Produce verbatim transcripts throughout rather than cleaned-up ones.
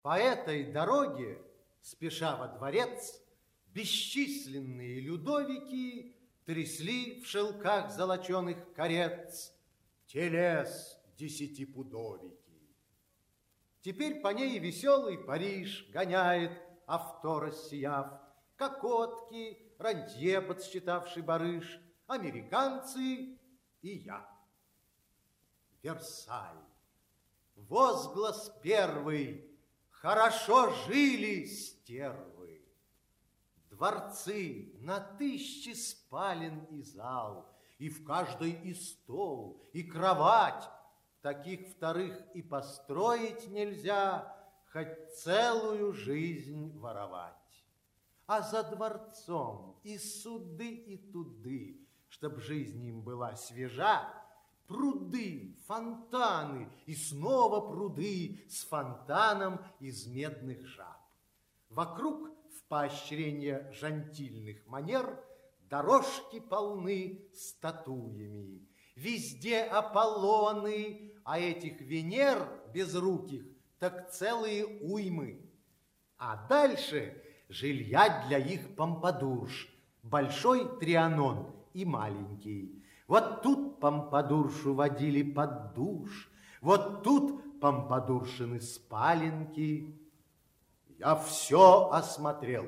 По этой дороге, спеша во дворец, бесчисленные Людовики трясли в шелках золоченых карец телес десятипудовики. Теперь по ней веселый Париж гоняет авто, рассияв, кокотки, рантье, подсчитавший барыш, американцы и я. Версаль. Возглас первый. Хорошо жили стервы. Дворцы на тысячи спален и зал, и в каждой и стол, и кровать. Таких вторых и построить нельзя, хоть целую жизнь воровать. А за дворцом и суды, и туды, чтоб жизнь им была свежа, пруды, фонтаны и снова пруды с фонтаном из медных жаб. Вокруг, в поощрение жантильных манер, дорожки полны статуями. Везде Аполлоны, а этих Венер безруких так целые уймы. А дальше жилья для их помпадурш, большой Трианон и маленький. Вот тут помпадуршу водили под душ, вот тут помпадуршины спаленки. Я все осмотрел,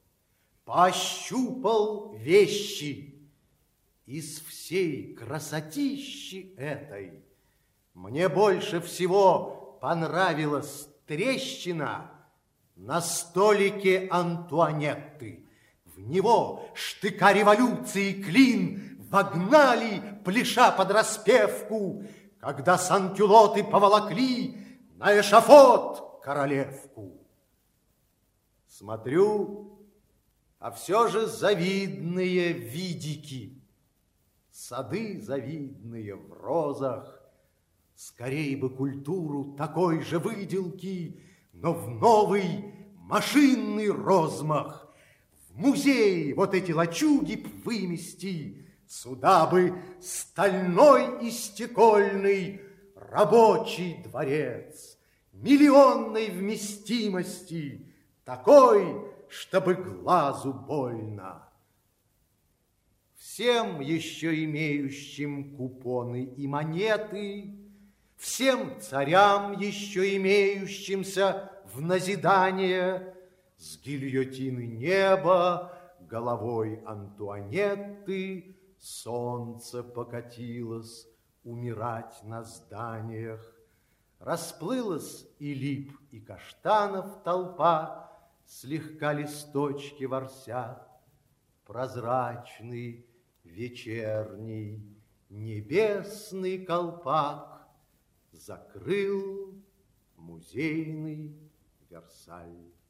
пощупал вещи. Из всей красотищи этой мне больше всего понравилась трещина на столике Антуанетты. В него штыка революции клин вогнали, пляша под распевку, когда санкюлоты поволокли на эшафот королевку. Смотрю, а все же завидные видики, сады завидные в розах, скорей бы культуру такой же выделки, но в новый машинный розмах. В музей вот эти лачуги б вымести, сюда бы стальной и стекольный рабочий дворец, миллионной вместимости, такой, чтобы глазу больно. Всем еще имеющим купоны и монеты, всем царям еще имеющимся в назидание, с гильотины неба головой Антуанетты солнце покатилось умирать на зданиях. Расплылась и лип, и каштанов толпа, слегка листочки ворсят. Прозрачный вечерний небесный колпак закрыл музейный Версаль.